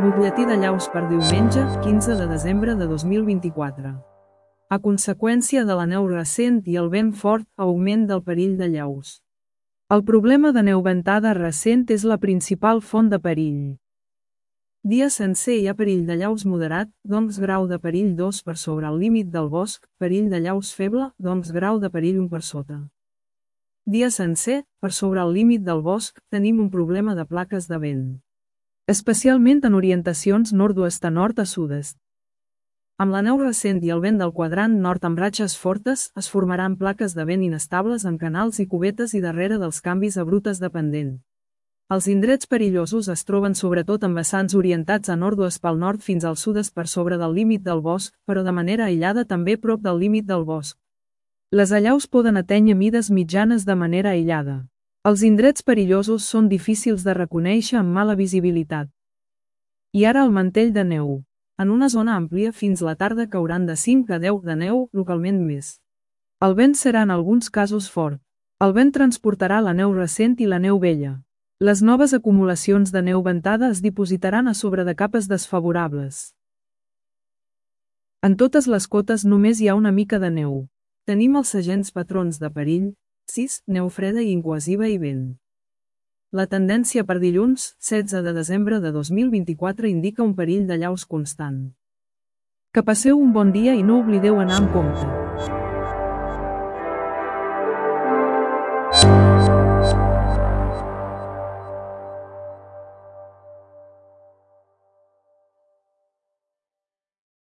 Butlletí de llaus per diumenge, 15 de desembre de 2024. A conseqüència de la neu recent i el vent fort, augment del perill de llaus. El problema de neu ventada recent és la principal font de perill. Dia sencer hi ha perill de llaus moderat, doncs grau de perill 2 per sobre el límit del bosc, perill de llaus feble, doncs grau de perill 1 per sota. Dia sencer, per sobre el límit del bosc, tenim un problema de plaques de vent. Especialment en orientacions nord-oest a nord a sud-est. Amb la neu recent i el vent del quadrant nord amb ratxes fortes, es formaran plaques de vent inestables en canals i cubetes i darrere dels canvis a brutes de pendent. Els indrets perillosos es troben sobretot en vessants orientats a nord-oest pel nord fins al sud-est per sobre del límit del bosc, però de manera aïllada també prop del límit del bosc. Les allaus poden atènyer mides mitjanes de manera aïllada. Els indrets perillosos són difícils de reconèixer amb mala visibilitat. I ara el mantell de neu. En una zona àmplia fins la tarda cauran de 5 a 10 de neu, localment més. El vent serà en alguns casos fort. El vent transportarà la neu recent i la neu vella. Les noves acumulacions de neu ventada es dipositaran a sobre de capes desfavorables. En totes les cotes només hi ha una mica de neu. Tenim els segents patrons de perill, 6, neu freda i incohesiva i vent. La tendència per dilluns, 16 de desembre de 2024 indica un perill de llaus constant. Que passeu un bon dia i no oblideu anar amb compte.